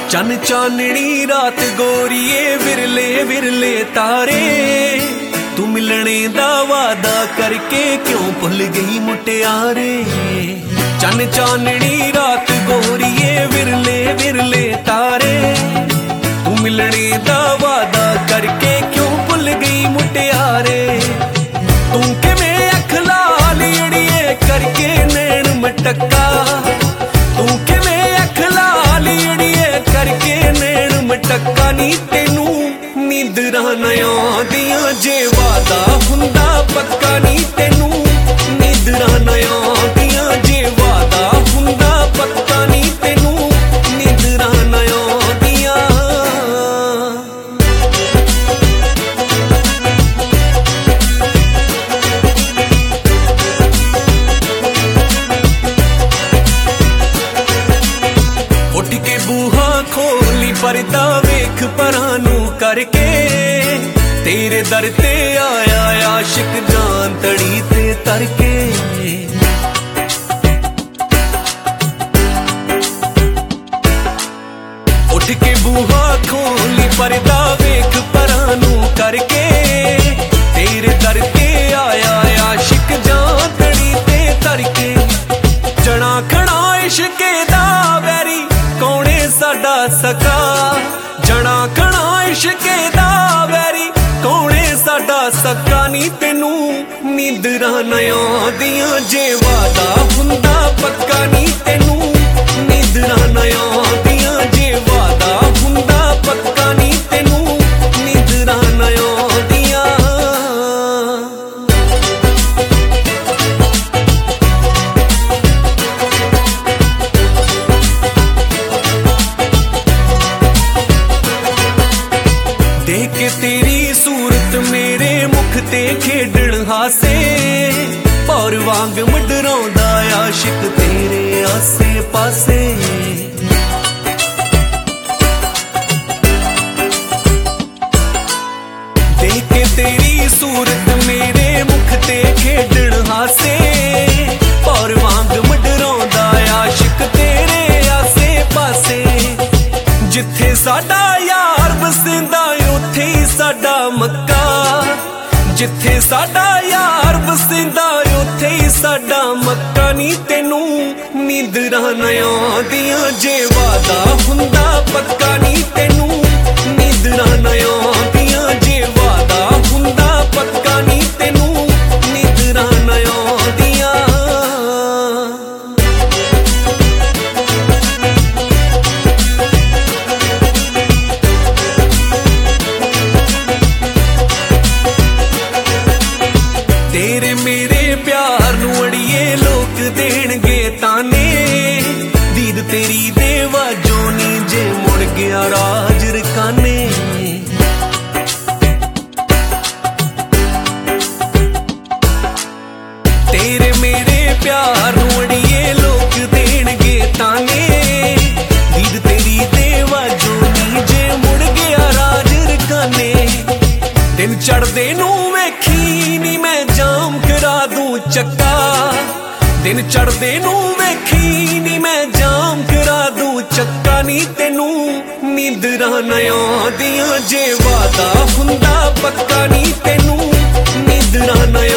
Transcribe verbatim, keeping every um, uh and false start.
चन चाननी रात गोरीए विरले विरले तारे, तू मिलने दा वादा करके क्यों भुल गई मुटियारे। चन चाननी रात गोरीए विरले विरले तारे, तू मिलने दा वादा करके क्यों भुल गई मुटियारे। तू किवें अख लाल अड़िए करके नैन मटका, तू किवें अख लाल अड़िए करके नैन मटका। नी तेनू नींदरां न आउंदियां जे वादा हुंदा पक्का। नी तेनू नींदरां न आउंदियां जे वादा हुंदा पक्का। नी तेनू नींदरां न आउंदियां। उठ के बूहा खोली परदा वेख परां नू करके, तेरे दर ते आया आशिक जान तड़ी ते तरके। उठ के बूहा खोली परदा वेख परां नू करके, तेरे दर ते आया आशिक जान तड़ी ते तरके। जना खड़ा इश्के दा वैरी कौने साडा सका, जना खड़ा इश्के दा वैरी कौने साडा सका। नी तेनू नींदरां न आउंदियां जे वादा हुंदा पक्का। नी तेनू नींदरां न आउंदियां जे वादा हुंदा पक्का। नी तेनू नींदरां न आउंदियां। देख के तेरी सूरत मेरे मुख ते खेडण हासे, और वांग मडराउंदा आशिक तेरे आसे पासे। देख के तेरी सूरत मेरे मुख ते खेडण हासे, और वांग मडराउंदा आशिक तेरे आसे पासे। जिथे साडा यार बसिंदा उत्थे ही साडा मक्का, जिथे साडा यार बसिंदा उत्थे ही साडा मक्का। नी तेनू नींदरां न आउंदियां जे वादा हुंदा पक्का। नी तेनू नींदरां न आउंदियां जे वादा हुंदा पक्का। नी तेनू नींदरां न आउंदियां। तेरे मेरे प्यार नू अड़िए लोग देणगे ताने, दीद तेरी देवाजों नी जे मुड़ गया राज रकाने। तेरे मेरे प्यार नू अड़िए लोग देणगे ताने, दीद तेरी देवाजों नी जे मुड़ गया राज रकाने। दिन चढ़दे नू वेखी नी मैं जाम करा दूं चक्का, दिन चढ़दे नू वेखी नी मैं जाम करा दूं चक्का। नी तेनू नींदरां न आउंदियां जे वादा हुंदा पक्का। नी तेनू नींदरां न